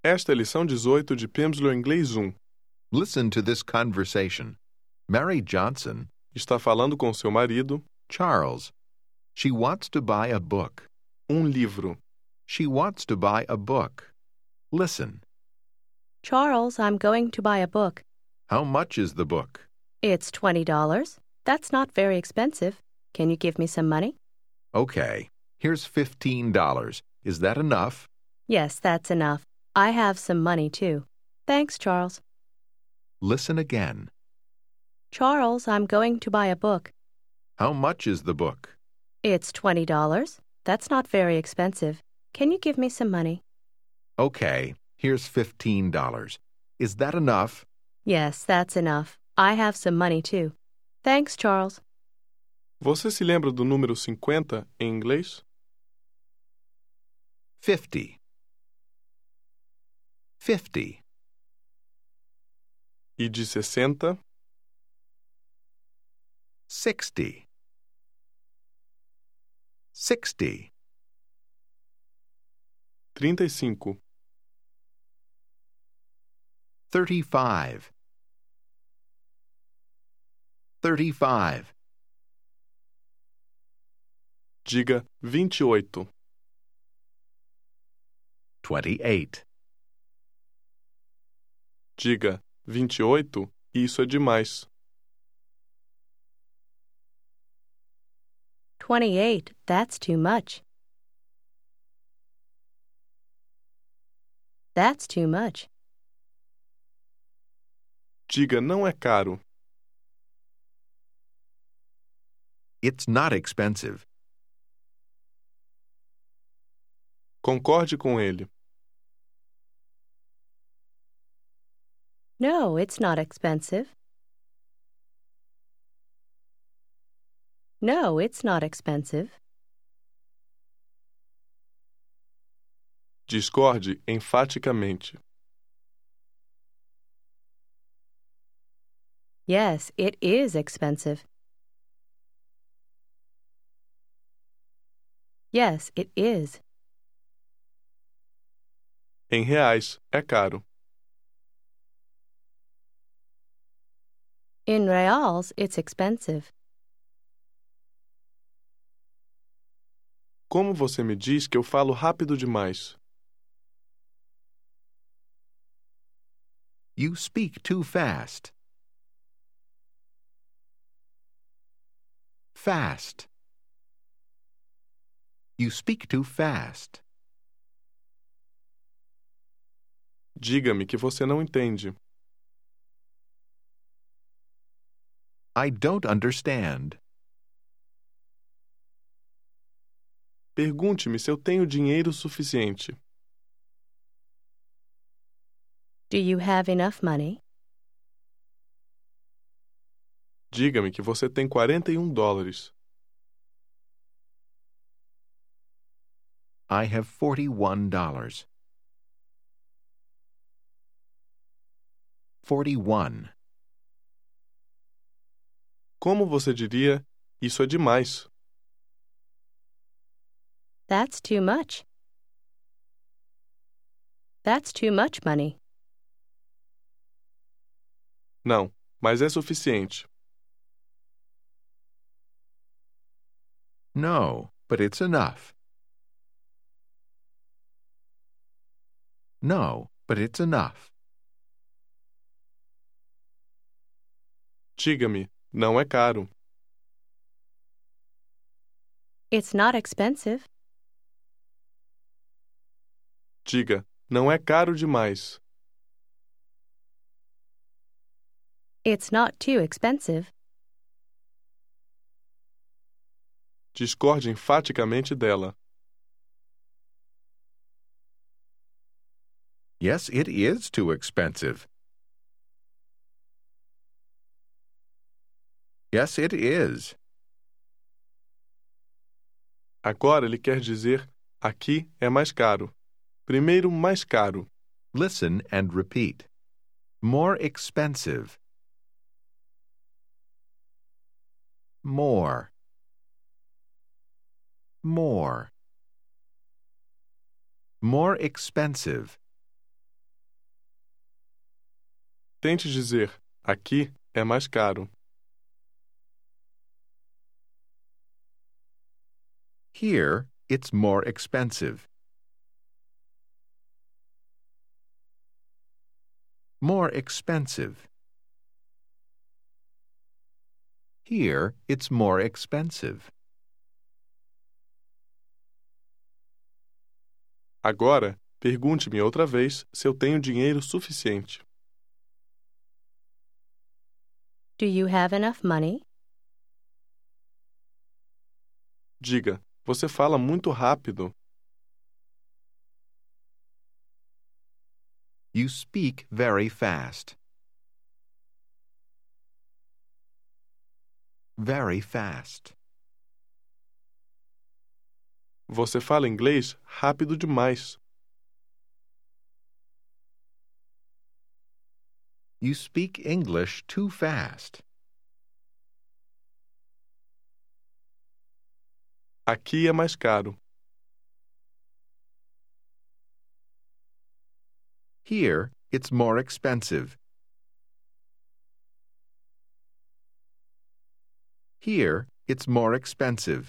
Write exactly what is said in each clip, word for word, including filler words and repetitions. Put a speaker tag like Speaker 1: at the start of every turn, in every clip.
Speaker 1: Esta é a lição dezoito de Pimsleur Inglês um.
Speaker 2: Listen to this conversation. Mary Johnson,
Speaker 1: Está falando com seu marido,
Speaker 2: Charles. She wants to buy a book.
Speaker 1: um livro.
Speaker 2: She wants to buy a book. Listen.
Speaker 3: Charles, I'm going to buy a book.
Speaker 2: How much is the book?
Speaker 3: It's twenty dollars. That's not very expensive. Can you give me some money?
Speaker 2: Okay. Here's fifteen dollars. Is that enough?
Speaker 3: Yes, that's enough. I have some money, too. Thanks, Charles.
Speaker 2: Listen again.
Speaker 3: Charles, I'm going to buy a book.
Speaker 2: How much is the book?
Speaker 3: It's twenty dollars. That's not very expensive. Can you give me some money?
Speaker 2: Okay. Here's fifteen dollars. Is that enough?
Speaker 3: Yes, that's enough. I have some money, too. Thanks, Charles.
Speaker 1: Você se lembra do número cinquenta em inglês?
Speaker 2: Fifty. Fifty.
Speaker 1: E de sessenta?
Speaker 2: Sixty. Sixty.
Speaker 1: trinta e cinco.
Speaker 2: Thirty-five. Thirty-five.
Speaker 1: Diga vinte e oito.
Speaker 2: Twenty-eight.
Speaker 1: Diga vinte e oito, isso é demais.
Speaker 3: Twenty-eight, that's too much. That's too much.
Speaker 1: Diga não é caro.
Speaker 2: It's not expensive.
Speaker 1: Concorde com ele.
Speaker 3: No, it's not expensive. No, it's not expensive.
Speaker 1: Discorde enfaticamente.
Speaker 3: Yes, it is expensive. Yes, it is.
Speaker 1: Em reais, é caro.
Speaker 3: In reals, it's expensive.
Speaker 1: Como você me diz que eu falo rápido demais?
Speaker 2: You speak too fast. Fast. You speak too fast.
Speaker 1: Diga-me que você não entende.
Speaker 2: I don't understand.
Speaker 1: Pergunte-me se eu tenho dinheiro suficiente.
Speaker 3: Do you have enough money?
Speaker 1: Diga-me que você tem quarenta e um dólares.
Speaker 2: I have forty-one dollars. Forty-one.
Speaker 1: Como você diria, isso é demais.
Speaker 3: That's too much. That's too much money.
Speaker 1: Não, mas é suficiente.
Speaker 2: No, but it's enough. No, but it's enough.
Speaker 1: Diga-me, não é caro.
Speaker 3: It's not expensive.
Speaker 1: Diga, não é caro demais.
Speaker 3: It's not too expensive.
Speaker 1: Discorde enfaticamente dela.
Speaker 2: Yes, it is too expensive. Yes, it is.
Speaker 1: Agora ele quer dizer, aqui é mais caro. Primeiro, mais caro.
Speaker 2: Listen and repeat. More expensive. More. More. More expensive.
Speaker 1: Tente dizer: aqui é mais caro.
Speaker 2: Here, it's more expensive. More expensive. Here, it's more expensive.
Speaker 1: Agora, pergunte-me outra vez se eu tenho dinheiro suficiente.
Speaker 3: Do you have enough money?
Speaker 1: Diga: você fala muito rápido.
Speaker 2: You speak very fast. Very fast.
Speaker 1: Você fala inglês rápido demais.
Speaker 2: You speak English too fast.
Speaker 1: Aqui é mais caro.
Speaker 2: Here, it's more expensive. Here, it's more expensive.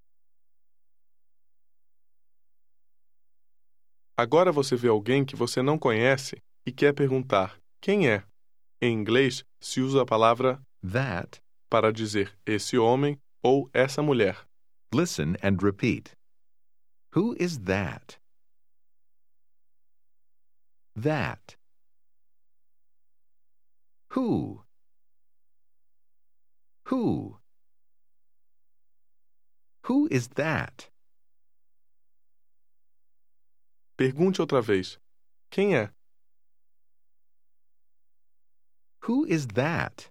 Speaker 1: Agora você vê alguém que você não conhece e quer perguntar: quem é? Em inglês, se usa a palavra
Speaker 2: That.
Speaker 1: para dizer esse homem ou essa mulher.
Speaker 2: Listen and repeat. Who is that? That. Who? Who? Who is that?
Speaker 1: Pergunte outra vez: quem é?
Speaker 2: Who is that?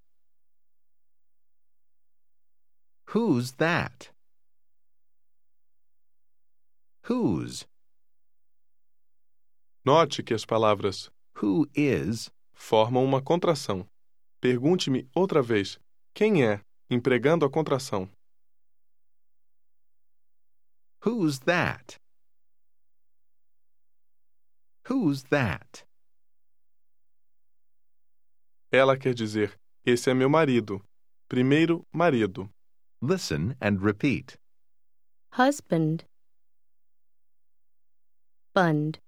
Speaker 2: Who's that? Whose?
Speaker 1: Note que as palavras
Speaker 2: Who is?
Speaker 1: formam uma contração. Pergunte-me outra vez: quem é? Empregando a contração.
Speaker 2: Who's that? Who's that?
Speaker 1: Ela quer dizer: esse é meu marido. Primeiro, marido.
Speaker 2: Listen and repeat.
Speaker 3: Husband. Bund.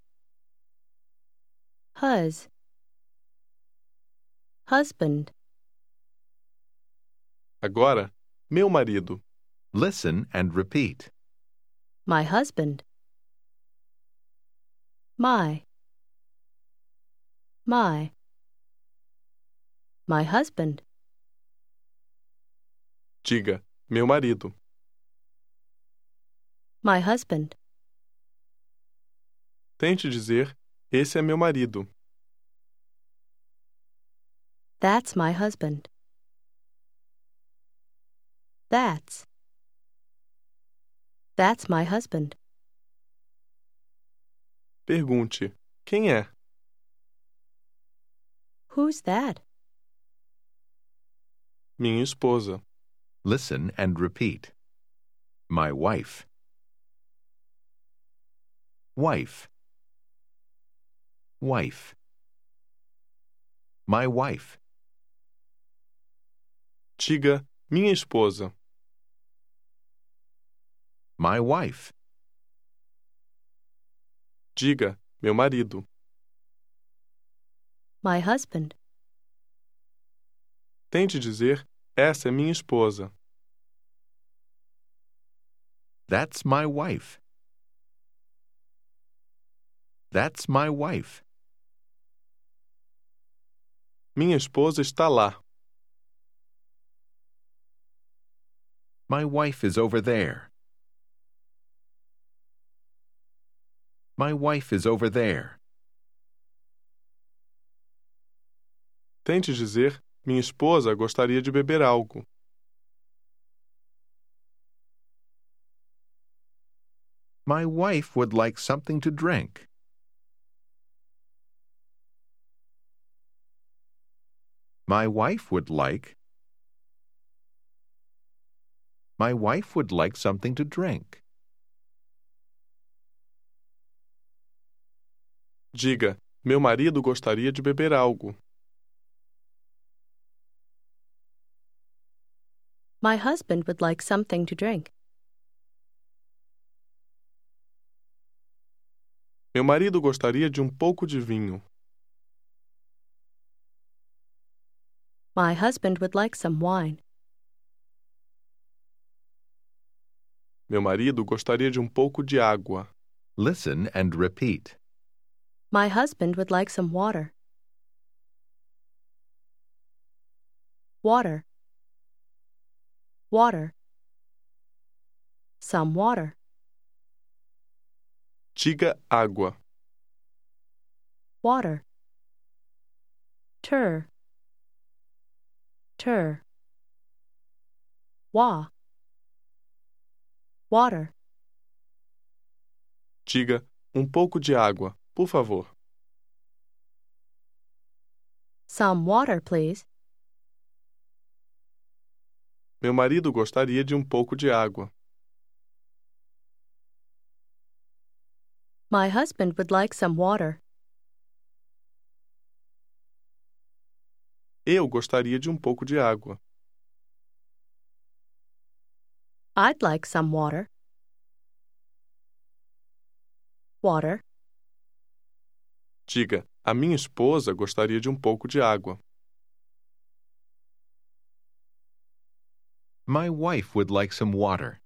Speaker 3: Hus. Husband.
Speaker 1: Agora, meu marido.
Speaker 2: Listen and repeat.
Speaker 3: My husband. My. My. My husband.
Speaker 1: Diga: meu marido.
Speaker 3: My husband.
Speaker 1: Tente dizer: esse é meu marido.
Speaker 3: That's my husband. That's. That's my husband.
Speaker 1: Pergunte: quem é?
Speaker 3: Who's that?
Speaker 1: Minha esposa.
Speaker 2: Listen and repeat. My wife. Wife. Wife. My wife.
Speaker 1: Diga: minha esposa.
Speaker 2: My wife.
Speaker 1: Diga: meu marido.
Speaker 3: My husband.
Speaker 1: Tente dizer: essa é minha esposa.
Speaker 2: That's my wife. That's my wife.
Speaker 1: Minha esposa está lá.
Speaker 2: My wife is over there. My wife is over there.
Speaker 1: Tente dizer: minha esposa gostaria de beber algo.
Speaker 2: My wife would like something to drink. My wife would like. My wife would like something to drink.
Speaker 1: Diga: meu marido gostaria de beber algo.
Speaker 3: My husband would like something to drink.
Speaker 1: Meu marido gostaria de um pouco de vinho.
Speaker 3: My husband would like some wine.
Speaker 1: Meu marido gostaria de um pouco de água.
Speaker 2: Listen and repeat.
Speaker 3: My husband would like some water. Water. Water. Some water.
Speaker 1: Diga água.
Speaker 3: Water. Tur. Tur. Wa. Water.
Speaker 1: Diga um pouco de água, por favor.
Speaker 3: Some water, please.
Speaker 1: Meu marido gostaria de um pouco de água.
Speaker 3: My husband would like some water.
Speaker 1: Eu gostaria de um pouco de água.
Speaker 3: I'd like some water. Water.
Speaker 1: Diga, a minha esposa gostaria de um pouco de água.
Speaker 2: My wife would like some water.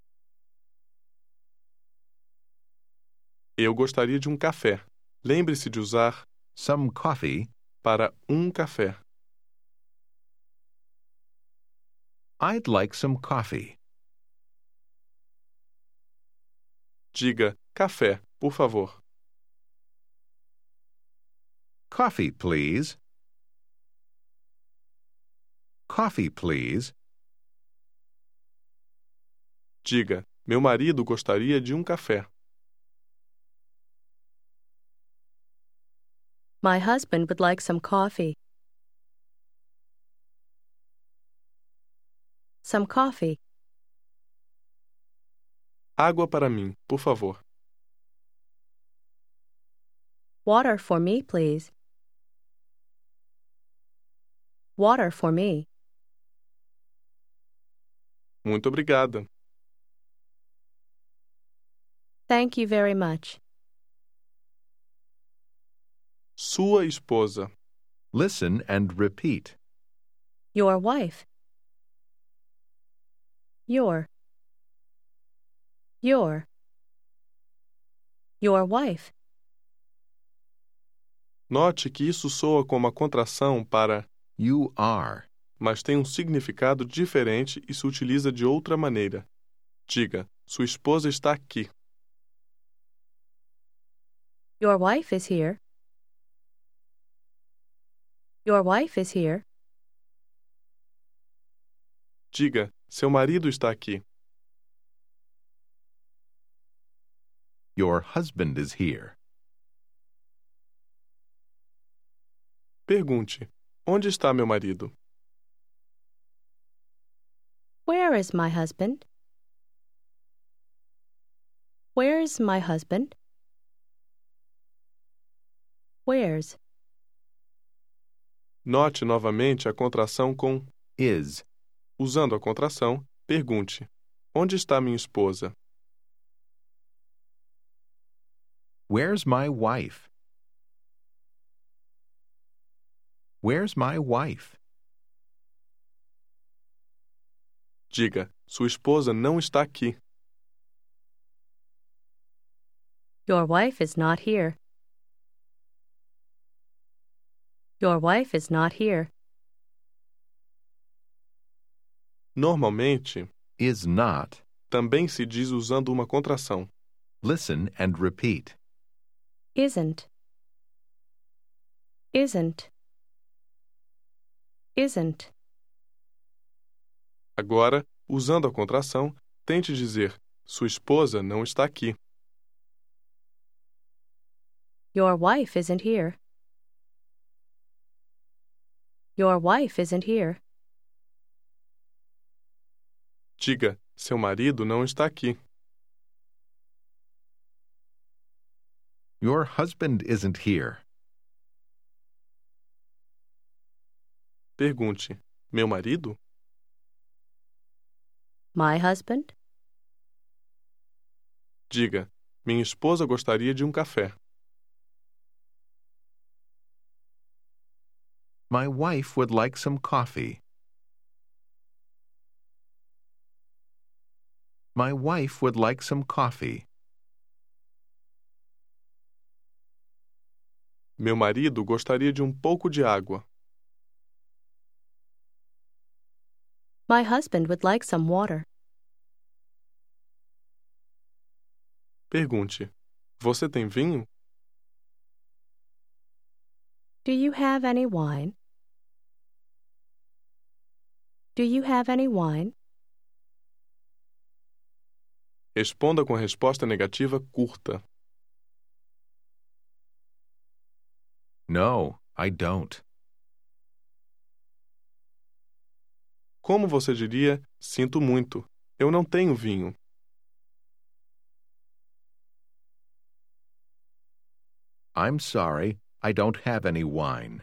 Speaker 1: Eu gostaria de um café. Lembre-se de usar
Speaker 2: Some coffee.
Speaker 1: para um café.
Speaker 2: I'd like some coffee.
Speaker 1: Diga café, por favor.
Speaker 2: Coffee, please. Coffee, please.
Speaker 1: Diga, meu marido gostaria de um café.
Speaker 3: My husband would like some coffee. Some coffee.
Speaker 1: Água para mim, por favor.
Speaker 3: Water for me, please. Water for me.
Speaker 1: Muito obrigada.
Speaker 3: Thank you very much.
Speaker 1: Sua esposa.
Speaker 2: Listen and repeat.
Speaker 3: Your wife. Your. Your. Your wife.
Speaker 1: Note que isso soa como a contração para
Speaker 2: You are.
Speaker 1: mas tem um significado diferente e se utiliza de outra maneira. Diga, sua esposa está aqui.
Speaker 3: Your wife is here. Your wife is here.
Speaker 1: Diga, seu marido está aqui.
Speaker 2: Your husband is here.
Speaker 1: Pergunte, onde está meu marido?
Speaker 3: Where is my husband? Where is my husband? Where's?
Speaker 1: Note novamente a contração com
Speaker 2: Is.
Speaker 1: usando a contração, pergunte, onde está minha esposa?
Speaker 2: Where's my wife? Where's my wife?
Speaker 1: Diga, sua esposa não está aqui.
Speaker 3: Your wife is not here. Your wife is not here.
Speaker 1: Normalmente,
Speaker 2: Is not.
Speaker 1: também se diz usando uma contração.
Speaker 2: Listen and repeat.
Speaker 3: Isn't. Isn't. Isn't.
Speaker 1: Agora, usando a contração, tente dizer, sua esposa não está aqui.
Speaker 3: Your wife isn't here. Your wife isn't here.
Speaker 1: Diga, seu marido não está aqui.
Speaker 2: Your husband isn't here.
Speaker 1: Pergunte, meu marido?
Speaker 3: My husband?
Speaker 1: Diga: minha esposa gostaria de um café.
Speaker 2: My wife would like some coffee. My wife would like some coffee.
Speaker 1: Meu marido gostaria de um pouco de água.
Speaker 3: My husband would like some water.
Speaker 1: Pergunte: você tem vinho?
Speaker 3: Do you have any wine? Do you have any wine?
Speaker 1: Responda com a resposta negativa curta.
Speaker 2: No, I don't.
Speaker 1: Como você diria: sinto muito, eu não tenho vinho?
Speaker 2: I'm sorry, I don't have any wine.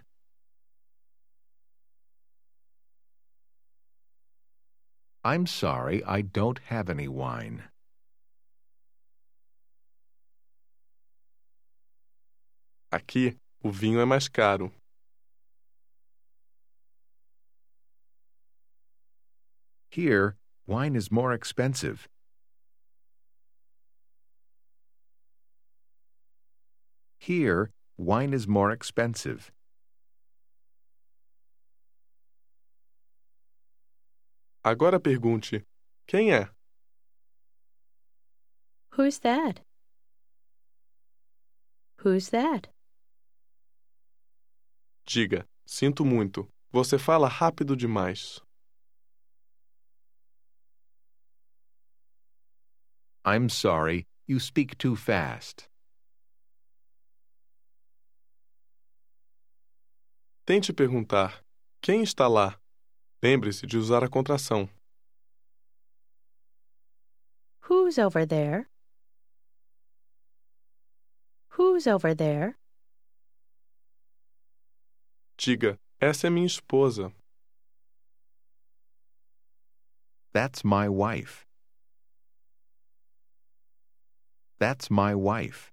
Speaker 2: I'm sorry, I don't have any wine.
Speaker 1: Aqui, o vinho é mais caro.
Speaker 2: Here, wine is more expensive. Here, wine is more expensive.
Speaker 1: Agora pergunte: quem é?
Speaker 3: Who's that? Who's that?
Speaker 1: Diga: sinto muito, você fala rápido demais.
Speaker 2: I'm sorry, you speak too fast.
Speaker 1: Tente perguntar: quem está lá? Lembre-se de usar a contração.
Speaker 3: Who's over there? Who's over there?
Speaker 1: Diga: essa é minha esposa.
Speaker 2: That's my wife. That's my wife.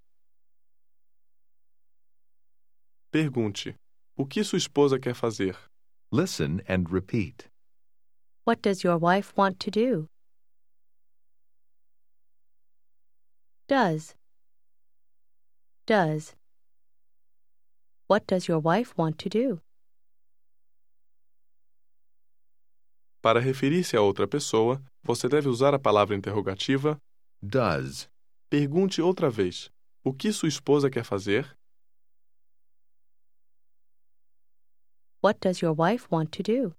Speaker 1: Pergunte: o que sua esposa quer fazer?
Speaker 2: Listen and repeat.
Speaker 3: What does your wife want to do? Does. Does. What does your wife want to do?
Speaker 1: Para referir-se a outra pessoa, você deve usar a palavra interrogativa.
Speaker 2: Does.
Speaker 1: Pergunte outra vez: o que sua esposa quer fazer?
Speaker 3: What does your wife want to do?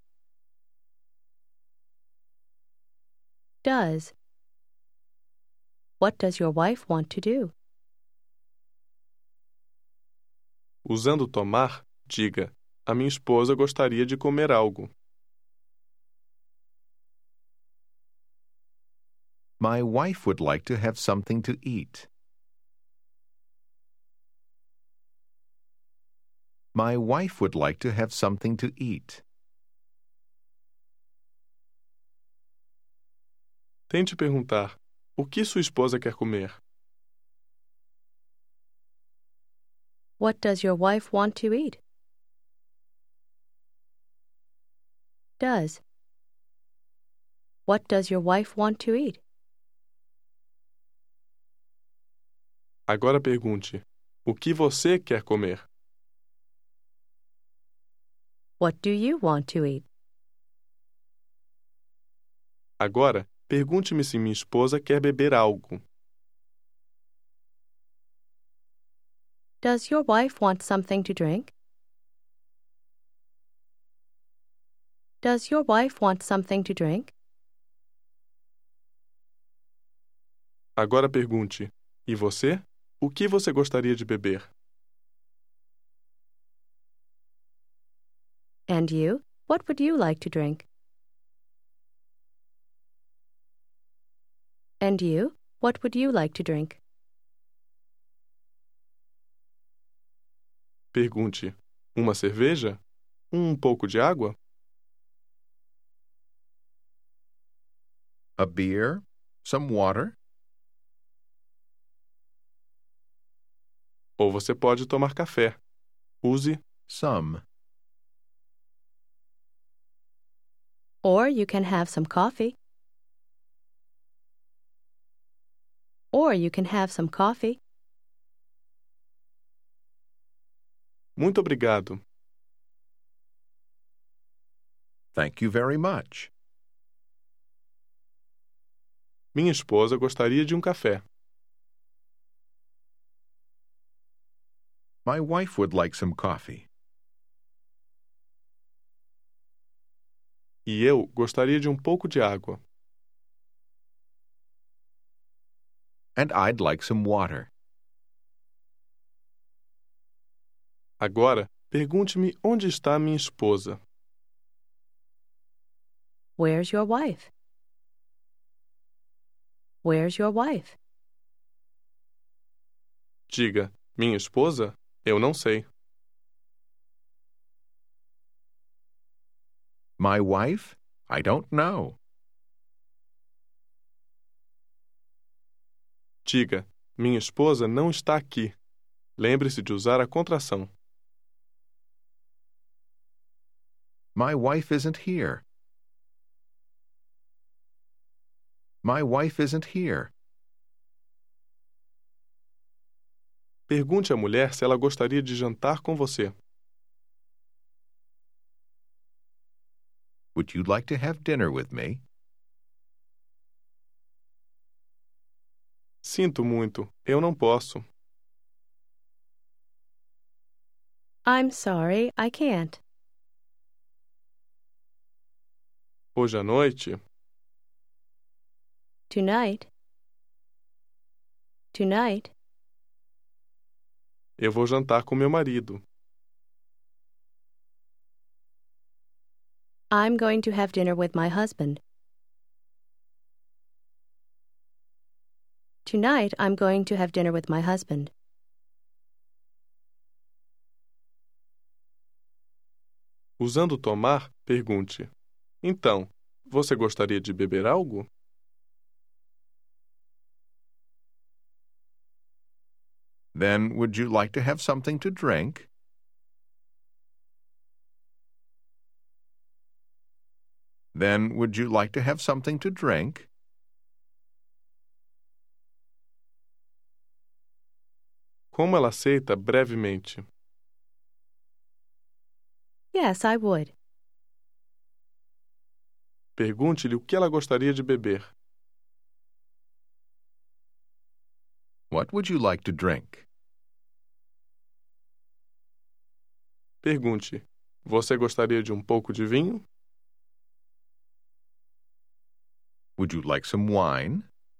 Speaker 3: Does. What does your wife want to do?
Speaker 1: Usando tomar, diga: a minha esposa gostaria de comer algo.
Speaker 2: My wife would like to have something to eat. My wife would like to have something to eat.
Speaker 1: Tente perguntar: o que sua esposa quer comer?
Speaker 3: What does your wife want to eat? Does. What does your wife want to eat?
Speaker 1: Agora pergunte: o que você quer comer?
Speaker 3: What do you want to eat?
Speaker 1: Agora, pergunte-me se minha esposa quer beber algo.
Speaker 3: Does your wife want something to drink? Does your wife want something to drink?
Speaker 1: Agora pergunte: e você? O que você gostaria de beber?
Speaker 3: And you? What would you like to drink? And you? What would you like to drink?
Speaker 1: Pergunte: uma cerveja? Um pouco de água?
Speaker 2: A beer? Some water?
Speaker 1: Ou você pode tomar café. Use
Speaker 2: Some.
Speaker 3: Or you can have some coffee. Or you can have some coffee.
Speaker 1: muito obrigado.
Speaker 2: Thank you very much.
Speaker 1: Minha esposa gostaria de um café.
Speaker 2: My wife would like some coffee.
Speaker 1: E eu gostaria de um pouco de água.
Speaker 2: And I'd like some water.
Speaker 1: Agora, pergunte-me onde está minha esposa.
Speaker 3: Where's your wife? Where's your wife?
Speaker 1: Diga, minha esposa? Eu não sei.
Speaker 2: My wife? I don't know.
Speaker 1: Diga, minha esposa não está aqui. Lembre-se de usar a contração.
Speaker 2: My wife isn't here. My wife isn't here.
Speaker 1: Pergunte à mulher se ela gostaria de jantar com você.
Speaker 2: Would you like to have dinner with me?
Speaker 1: Sinto muito, eu não posso.
Speaker 3: I'm sorry, I can't.
Speaker 1: Hoje à noite,
Speaker 3: Tonight. Tonight.
Speaker 1: eu vou jantar com meu marido.
Speaker 3: I'm going to have dinner with my husband. Tonight, I'm going to have dinner with my husband.
Speaker 1: Usando tomar, pergunte: Então, você gostaria de beber algo?
Speaker 2: Then would you like to have something to drink? Then would you like to have something to drink?
Speaker 1: Como ela aceita brevemente?
Speaker 3: Yes, I would.
Speaker 1: Pergunte-lhe o que ela gostaria de beber.
Speaker 2: What would you like to drink?
Speaker 1: Pergunte: Você gostaria de um pouco de vinho?
Speaker 2: Would you like some wine?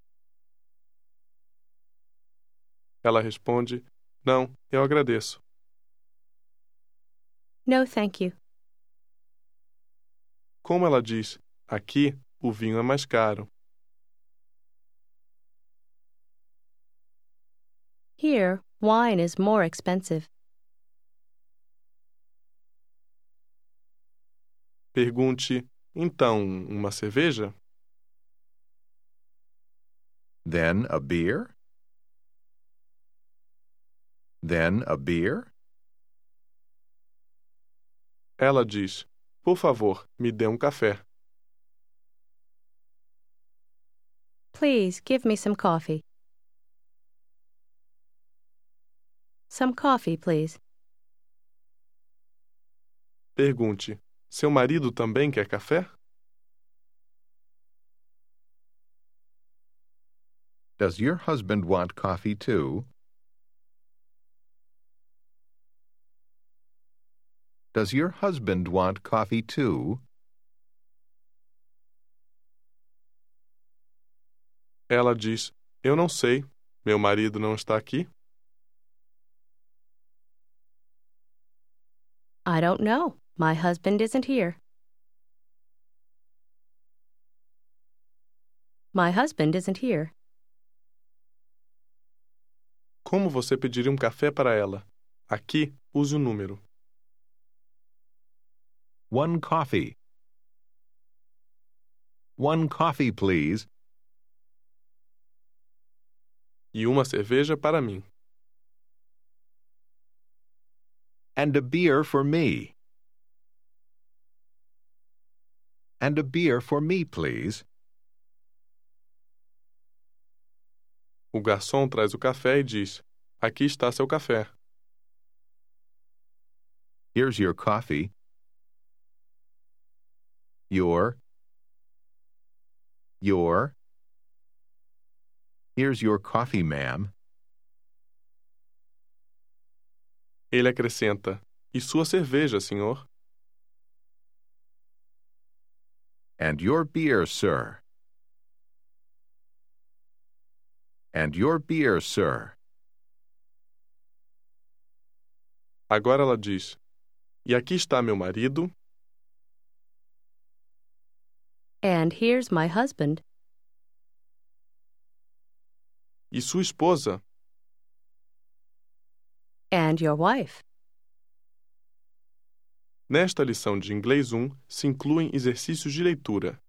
Speaker 1: Ela responde: Não, eu agradeço.
Speaker 3: No, thank you.
Speaker 1: Como ela diz: Aqui, o vinho é mais caro.
Speaker 3: Here, wine is more expensive.
Speaker 1: Pergunte: Então, uma cerveja?
Speaker 2: Then a beer? Then a beer?
Speaker 1: Ela diz: Por favor, me dê um café.
Speaker 3: Please give me some coffee. Some coffee, please.
Speaker 1: Pergunte: Seu marido também quer café?
Speaker 2: Does your husband want coffee too? Does your husband want coffee too?
Speaker 1: Ela diz: Eu não sei. Meu marido não está aqui.
Speaker 3: I don't know. My husband isn't here. My husband isn't here.
Speaker 1: Como você pediria um café para ela? Aqui, use o número.
Speaker 2: One coffee. One coffee, please.
Speaker 1: E uma cerveja para mim.
Speaker 2: And a beer for me. And a beer for me, please.
Speaker 1: O garçom traz o café e diz: aqui está seu café.
Speaker 2: Here's your coffee. Your. Your. Here's your coffee, ma'am.
Speaker 1: Ele acrescenta: e sua cerveja, senhor?
Speaker 2: And your beer, sir. And your beer, sir.
Speaker 1: Agora ela diz: e aqui está meu marido.
Speaker 3: And here's my husband.
Speaker 1: E sua esposa.
Speaker 3: And your wife.
Speaker 1: Nesta lição de Inglês um se incluem exercícios de leitura.